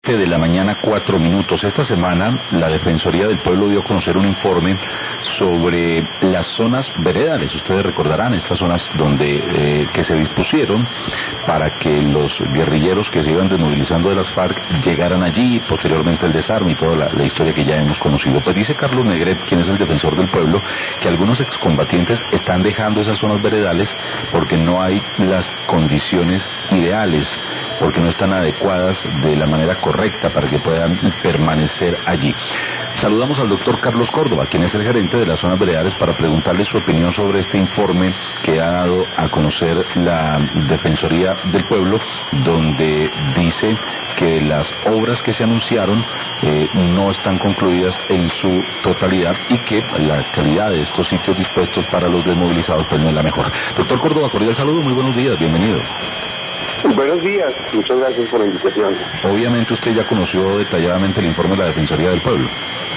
De la mañana, 4 minutos. Esta semana la Defensoría del Pueblo dio a conocer un informe sobre las zonas veredales. Ustedes recordarán estas zonas donde que se dispusieron para que los guerrilleros que se iban desmovilizando de las FARC llegaran allí, posteriormente el desarme y toda la historia que ya hemos conocido. Pues dice Carlos Negret, quien es el Defensor del Pueblo, que algunos excombatientes están dejando esas zonas veredales porque no hay las condiciones ideales, porque no están adecuadas de la manera correcta para que puedan permanecer allí. Saludamos al doctor Carlos Córdoba, quien es el gerente de las zonas veredales, para preguntarle su opinión sobre este informe que ha dado a conocer la Defensoría del Pueblo, donde dice que las obras que se anunciaron no están concluidas en su totalidad y que la calidad de estos sitios dispuestos para los desmovilizados pues no es la mejor. Doctor Córdoba, cordial saludo, muy buenos días, bienvenido. Buenos días, muchas gracias por la invitación. Obviamente usted ya conoció detalladamente el informe de la Defensoría del Pueblo.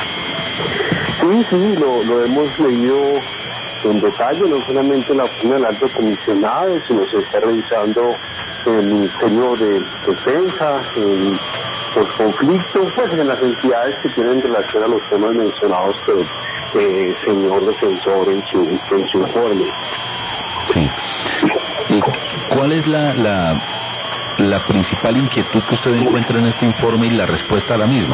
Sí, lo hemos leído en detalle, no solamente en la oficina del alto comisionado, sino se está revisando en el Ministerio de Defensa, en los conflictos, pues en las entidades que tienen relación a los temas mencionados por el señor defensor en su informe. Sí. ¿Y cuál es la principal inquietud que usted encuentra en este informe y la respuesta a la misma?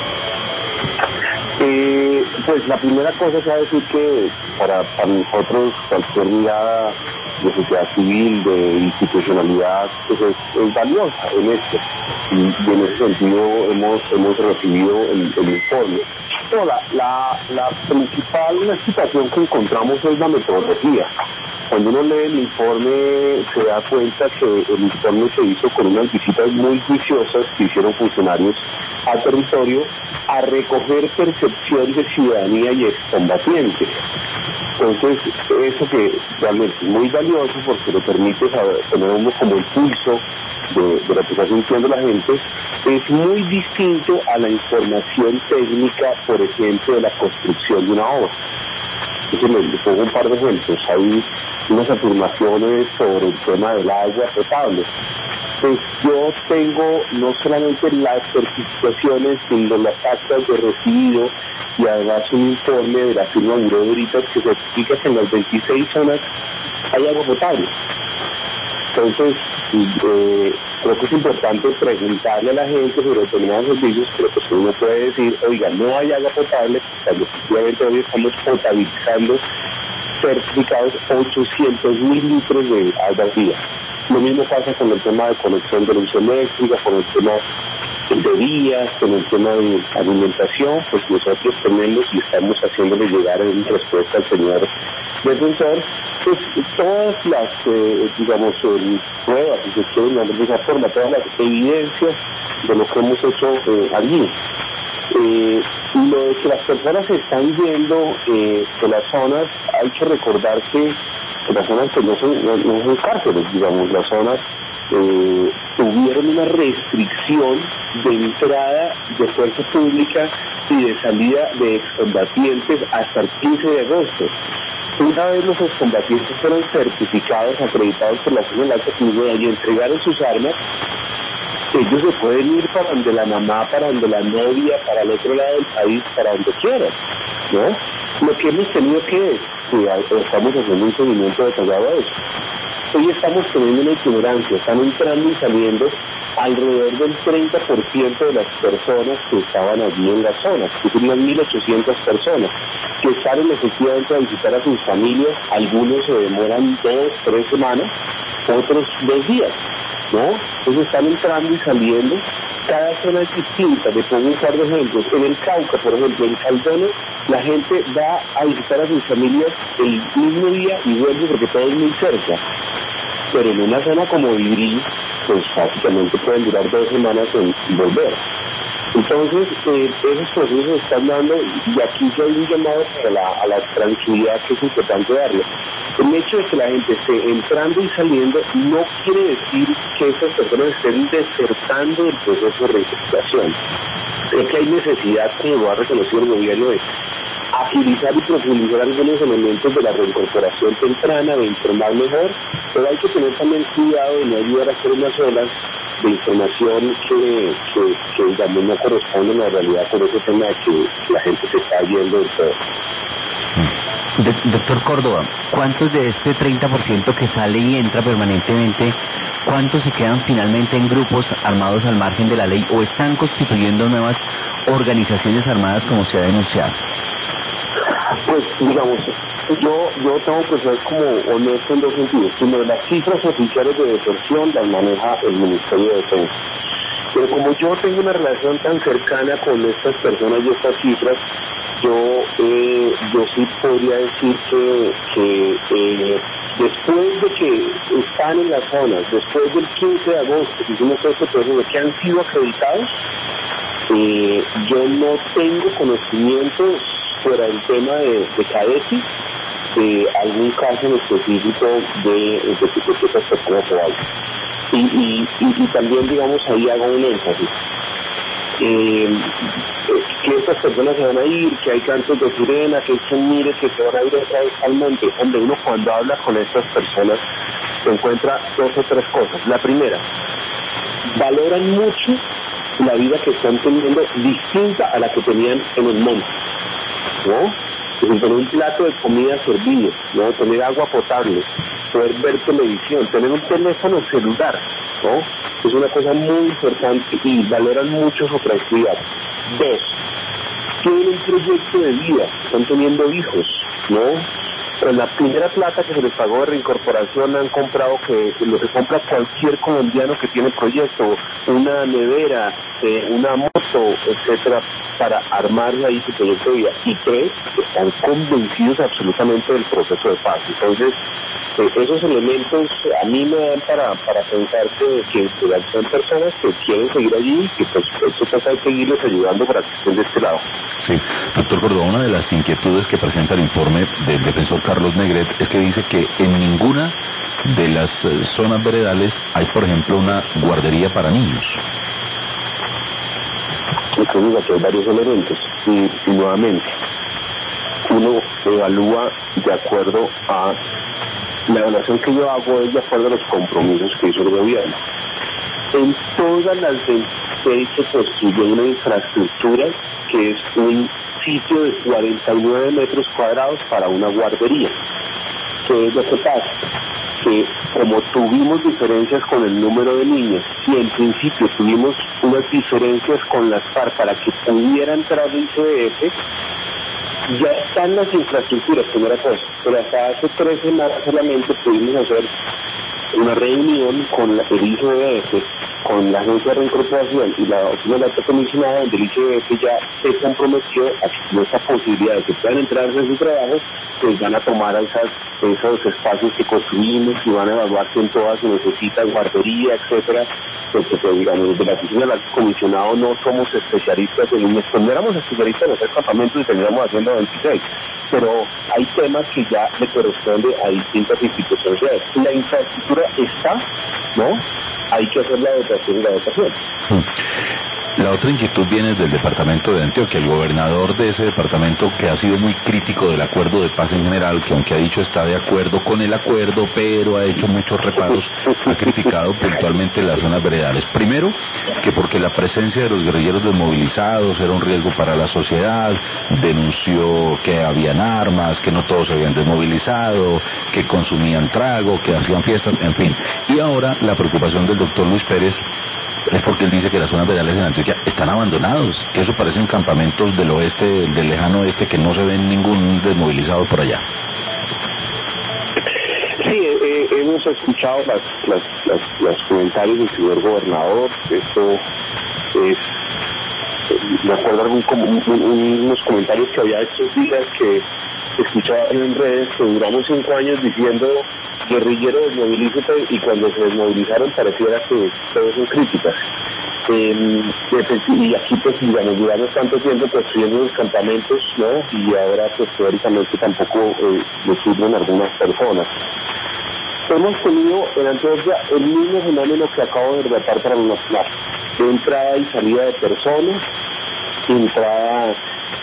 Pues la primera cosa es decir que para nosotros cualquier mirada de sociedad civil, de institucionalidad, pues es valiosa en esto. Y en ese sentido hemos recibido el informe. No, la principal situación que encontramos es la metodología. Cuando uno lee el informe se da cuenta que el informe se hizo con unas visitas muy juiciosas que hicieron funcionarios al territorio a recoger percepción de ciudadanía y excombatientes. Entonces, eso que realmente es muy valioso porque le permite tener uno como el pulso de lo que está sintiendo la gente, es muy distinto a la información técnica, por ejemplo, de la construcción de una obra. Entonces, le pongo un par de ejemplos. Hay unas afirmaciones sobre el tema del agua potable. Pues yo tengo no solamente las certificaciones, sino las actas de recibido y además un informe de la firma Buró de Veritas que certifica que en las 26 zonas hay agua potable. Entonces, creo que es importante preguntarle a la gente sobre determinados servicios, pero pues uno puede decir, oiga, no hay agua potable, cuando efectivamente hoy estamos potabilizando certificados 800.000 litros de agua al día. Lo mismo pasa con el tema de conexión de luz eléctrica, con el tema de vías, con el tema de alimentación, pues nosotros tenemos y estamos haciéndole llegar en respuesta al señor defensor, pues todas las, pruebas, si se quieren llamar de esa forma, todas las evidencias de lo que hemos hecho allí. Y lo de que las personas se están yendo de las zonas, hay que recordar que las zonas pues no son cárceles, las zonas tuvieron una restricción de entrada de fuerza pública y de salida de excombatientes hasta el 15 de agosto. Una vez los excombatientes fueron certificados, acreditados por la Oficina del Alto Comisionado y entregaron sus armas, ellos se pueden ir para donde la mamá, para donde la novia, para el otro lado del país, para donde quieran, ¿no? Lo que hemos tenido que estamos haciendo un seguimiento detallado a eso. Hoy estamos teniendo una itinerancia, están entrando y saliendo alrededor del 30% de las personas que estaban allí en las zonas, que serían 1.800 personas, que salen efectivamente a visitar a sus familias, algunos se demoran 2, 3 semanas, otros 2 días, ¿no? Entonces están entrando y saliendo, cada zona es distinta. Le pongo un par de ejemplos. En el Cauca, por ejemplo, en Caldones, la gente va a visitar a sus familias el mismo día y vuelve porque todo es muy cerca. Pero en una zona como Ibrí, pues básicamente pueden durar 2 semanas en volver. Entonces, esos procesos se están dando y aquí yo hay un llamado a la tranquilidad que es importante darle. El hecho de que la gente esté entrando y saliendo no quiere decir que esas personas estén desertando del proceso de reintegración. Creo que hay necesidad, como lo ha reconocido el gobierno, de agilizar y profundizar algunos elementos de la reincorporación temprana, de informar mejor, pero hay que tener también cuidado de no ayudar a hacer unas olas de información que digamos no corresponde a la realidad por ese tema de que la gente se está yendo del todo. Doctor Córdoba, ¿cuántos de este 30% que sale y entra permanentemente, cuántos se quedan finalmente en grupos armados al margen de la ley o están constituyendo nuevas organizaciones armadas como se ha denunciado? Pues digamos, yo tengo que ser como honesto en dos sentidos. Primero, las cifras oficiales de deserción las maneja el Ministerio de Defensa. Pero como yo tengo una relación tan cercana con estas personas y estas cifras, yo sí podría decir que después de que están en las zonas, después del 15 de agosto, que hicimos este proceso, que han sido acreditados, yo no tengo conocimiento fuera del tema de cadetes, de algún caso en específico de esas personas se vayan. Y también, digamos, ahí hago un énfasis. Que estas personas se van a ir, que hay cantos de sirena, que mire que se van a ir otra vez al monte. Hombre, uno cuando habla con estas personas se encuentra dos o tres cosas. La primera, valoran mucho la vida que están teniendo distinta a la que tenían en el monte, ¿no? Tener un plato de comida servido, ¿no? Tener agua potable, poder ver televisión, tener un teléfono celular, ¿no? Es una cosa muy importante y valoran mucho su tranquilidad. Dos, tienen un proyecto de vida, están teniendo hijos, ¿no? Pero la primera plata que se les pagó de reincorporación han comprado lo que compra cualquier colombiano que tiene proyecto, una nevera, una moto, etcétera, para armarle ahí su proyecto de vida. Y tres, están convencidos absolutamente del proceso de paz. Entonces, esos elementos a mí me dan para pensar que son personas que quieren seguir allí y que pues eso trata de seguirles ayudando para que estén de este lado. Sí, doctor Córdoba, una de las inquietudes que presenta el informe del defensor Carlos Negret es que dice que en ninguna de las zonas veredales hay, por ejemplo, una guardería para niños. Yo digo que hay varios elementos y nuevamente uno evalúa de acuerdo a la evaluación que yo hago es de acuerdo a los compromisos que hizo el gobierno. En todas las 26 se construyó una infraestructura que es un sitio de 49 metros cuadrados para una guardería. ¿Qué es lo que pasa? Que como tuvimos diferencias con el número de niños y en principio tuvimos unas diferencias con las FARC para que pudiera entrar el ICBF, ya están las infraestructuras, primera cosa, pero hasta hace 3 semanas solamente pudimos hacer una reunión con el ICBF, con la Agencia de Reincorporación y la Oficina de la Alta Comisionada, donde el ICBF ya se comprometió a que con esa posibilidad de que puedan entrar en su trabajo, pues van a tomar esos espacios que construimos y van a evaluar si en todas se necesita guardería, etcétera. Porque pues, digamos, desde la Oficina del Alto Comisionado no somos especialistas en niños. Cuando éramos especialistas en hacer campamentos y teníamos haciendo 26, pero hay temas que ya le corresponde a distintas instituciones. La infraestructura está, ¿no? Hay que hacer la dotación y la dotación. La otra inquietud viene del departamento de Antioquia. El gobernador de ese departamento, que ha sido muy crítico del acuerdo de paz en general, que aunque ha dicho está de acuerdo con el acuerdo, pero ha hecho muchos reparos, ha criticado puntualmente las zonas veredales. Primero, que porque la presencia de los guerrilleros desmovilizados era un riesgo para la sociedad, denunció que habían armas, que no todos se habían desmovilizado, que consumían trago, que hacían fiestas, en fin. Y ahora la preocupación del doctor Luis Pérez es porque él dice que las zonas veredales en Antioquia están abandonados, que eso parecen campamentos del oeste, del lejano oeste, que no se ven ningún desmovilizado por allá. Sí, hemos escuchado los comentarios del señor gobernador. Esto es, me acuerdo unos comentarios que había estos días que escuchaba en redes, que duramos 5 años diciendo guerrillero desmovilízate, y cuando se desmovilizaron pareciera que todos son críticas. Y aquí pues digamos, duramos tanto tiempo construyendo los campamentos, ¿no? Y ahora pues teóricamente tampoco le sirven a algunas personas. Hemos tenido en Antioquia el mismo fenómeno que acabo de relatar para los platos, de entrada y salida de personas, entrada,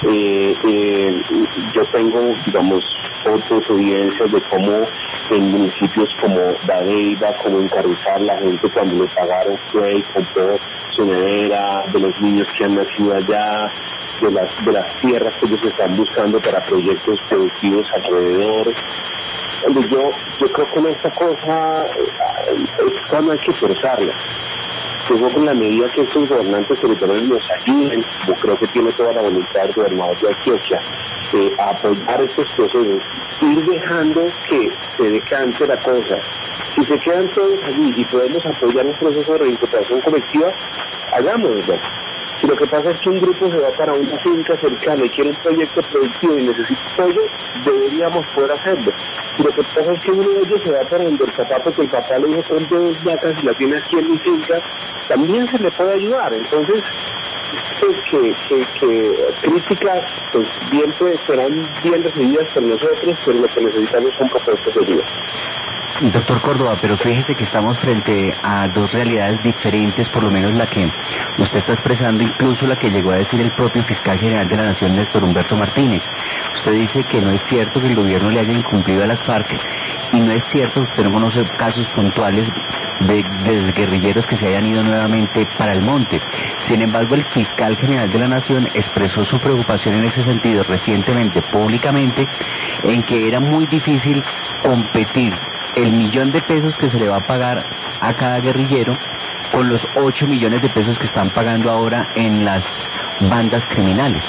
yo tengo, digamos, otras evidencias de cómo en municipios como Badeiba, como en Carrizal, la gente cuando le pagaron fue y compró su nevera, de los niños que han nacido allá, de las tierras que ellos están buscando para proyectos productivos alrededor. Yo creo que en esta cosa esta no hay que forzarla. Yo creo que en la medida que estos gobernantes territoriales nos ayuden, yo creo que tiene toda la voluntad del gobernador de Antioquia a apoyar estos procesos, ir dejando que se decante la cosa. Si se quedan todos allí y podemos apoyar un proceso de reincorporación colectiva, hagámoslo. Si lo que pasa es que un grupo se va para una finca cercana y quiere un proyecto productivo y necesita apoyo, deberíamos poder hacerlo. Si lo que pasa es que uno de ellos se va para donde el papá, porque el papá le dijo compre 2 vacas y la tiene aquí en mi finca, también se le puede ayudar. Entonces, que críticas pues bien serán bien recibidas por nosotros, pero lo que necesitamos son propuestas de ayuda. Doctor Córdoba, pero fíjese que estamos frente a dos realidades diferentes, por lo menos la que usted está expresando, incluso la que llegó a decir el propio fiscal general de la Nación, Néstor Humberto Martínez. Usted dice que no es cierto que el gobierno le haya incumplido a las FARC, y no es cierto, usted no conoce casos puntuales de guerrilleros que se hayan ido nuevamente para el monte. Sin embargo, el fiscal general de la Nación expresó su preocupación en ese sentido recientemente, públicamente, en que era muy difícil competir el $1.000.000 que se le va a pagar a cada guerrillero con los 8 millones de pesos que están pagando ahora en las bandas criminales.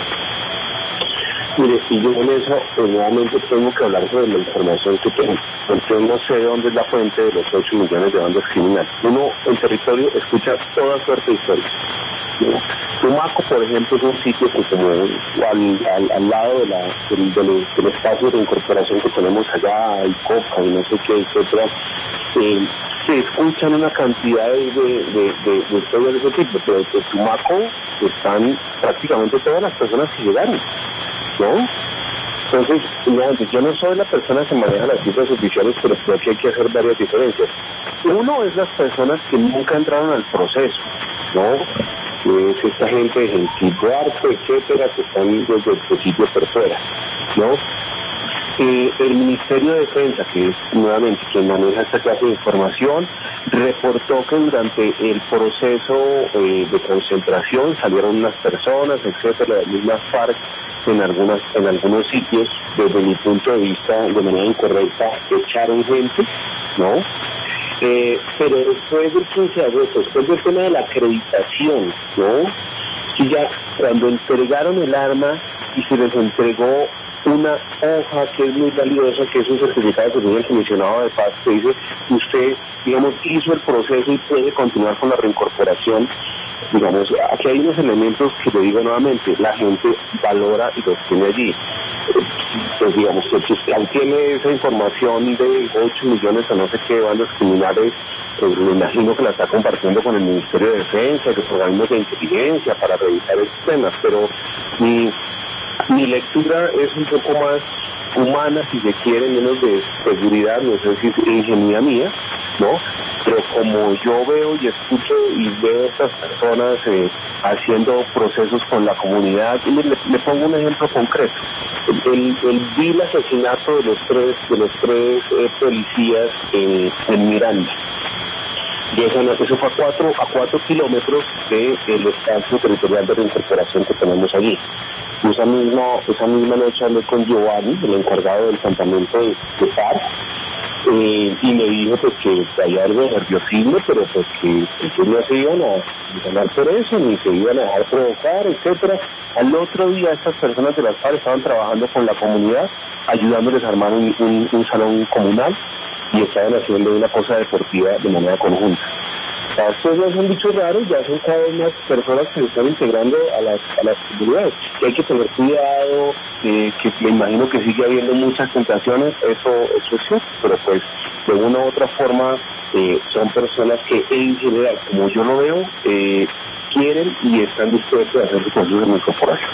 Mire, y yo en eso nuevamente tengo que hablar sobre la información que tengo, porque no sé dónde es la fuente de los 8 millones de bandas criminales. Uno en territorio escucha toda suerte de historias. Tumaco, por ejemplo, es un sitio que como al lado del espacio de incorporación que tenemos allá, hay coca y no sé qué, etcétera, se escuchan una cantidad de historias de ese tipo, pero de Tumaco están prácticamente todas las personas que llegaron, ¿no? Entonces, yo no soy la persona que maneja las cifras oficiales, pero creo que hay que hacer varias diferencias. Uno es las personas que nunca entraron al proceso, ¿no? Es esta gente de Gentil Duarte, etcétera, que están desde el principio por fuera, ¿no? El Ministerio de Defensa, que es nuevamente quien maneja esta clase de información, reportó que durante el proceso de concentración salieron unas personas, etcétera, las mismas FARC en algunos sitios, desde mi punto de vista, de manera incorrecta, echaron gente, ¿no? Pero después del 15 de agosto, después del tema de la acreditación, ¿no? Si ya cuando entregaron el arma y se les entregó una hoja que es muy valiosa, que es un certificado que tiene el comisionado de paz, que dice que usted, digamos, hizo el proceso y puede continuar con la reincorporación. Digamos, aquí hay unos elementos que le digo nuevamente, la gente valora y los tiene allí. Pues digamos, el fiscal tiene esa información de 8 millones o no sé qué bandas criminales, pues me imagino que la está compartiendo con el Ministerio de Defensa, los organismos de inteligencia para revisar estos temas, pero mi lectura es un poco más humana, si se quiere, menos de seguridad, no sé si es ingenuidad mía, ¿no? Pero como yo veo y escucho y veo a estas personas haciendo procesos con la comunidad, y le pongo un ejemplo concreto. El vil asesinato de los tres policías en Miranda. Y eso fue a 4 kilómetros del espacio territorial de reincorporación que tenemos allí. Esa misma noche hablé con Giovanni, el encargado del campamento de FARC, y me dijo pues que había algo de nerviosismo, pero pues que ellos no se iban a ganar por eso, ni se iban a dejar provocar, etcétera. Al otro día estas personas de las FARC estaban trabajando con la comunidad, ayudándoles a armar un salón comunal y estaban haciendo una cosa deportiva de manera conjunta. O sea, estos no son bichos raros, ya son cada vez más personas que se están integrando a las comunidades. Que hay que tener cuidado, que me imagino que sigue habiendo muchas tentaciones, eso es cierto, pero pues de una u otra forma son personas que en general, como yo lo veo, quieren y están dispuestos a hacer su proceso de incorporación.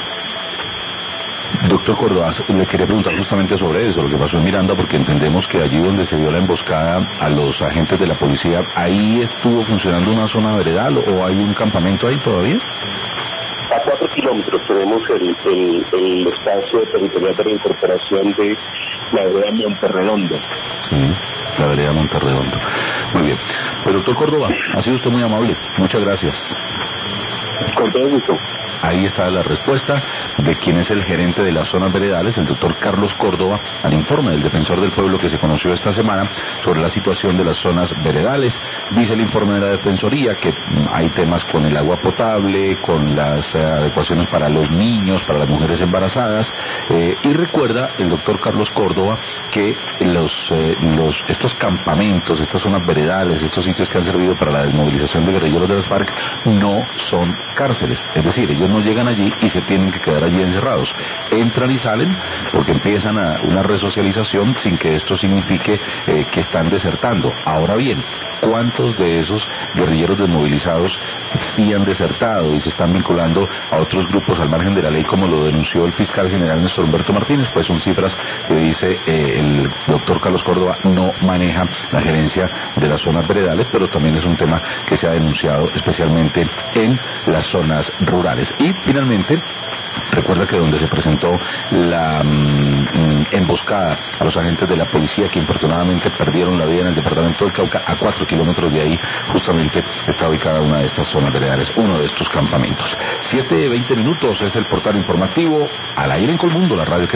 Doctor Córdoba, le quería preguntar justamente sobre eso, lo que pasó en Miranda, porque entendemos que allí donde se dio la emboscada a los agentes de la policía, ¿ahí estuvo funcionando una zona veredal o hay un campamento ahí todavía? 4 kilómetros tenemos el espacio territorial de reincorporación de la vereda Monterredondo. Sí, la vereda Monterredondo. Muy bien. Pues doctor Córdoba, ha sido usted muy amable. Muchas gracias. Con todo gusto. Ahí está la respuesta de quien es el gerente de las zonas veredales, el doctor Carlos Córdoba, al informe del Defensor del Pueblo que se conoció esta semana sobre la situación de las zonas veredales. Dice el informe de la Defensoría que hay temas con el agua potable, con las adecuaciones para los niños, para las mujeres embarazadas, y recuerda el doctor Carlos Córdoba que estos campamentos, estas zonas veredales, estos sitios que han servido para la desmovilización de guerrilleros de las FARC no son cárceles, es decir, ellos no llegan allí y se tienen que quedar allí encerrados. Entran y salen porque empiezan una resocialización sin que esto signifique que están desertando. Ahora bien, ¿cuántos de esos guerrilleros desmovilizados sí han desertado y se están vinculando a otros grupos al margen de la ley, como lo denunció el fiscal general Néstor Humberto Martínez? Pues son cifras que dice el doctor Carlos Córdoba no maneja la gerencia de las zonas veredales, pero también es un tema que se ha denunciado especialmente en las zonas rurales. Y finalmente, recuerda que donde se presentó la emboscada a los agentes de la policía que infortunadamente perdieron la vida en el departamento del Cauca, a 4 kilómetros de ahí justamente está ubicada una de estas zonas veredales, uno de estos campamentos. 7:20 es el portal informativo al aire en Colmundo, la radio que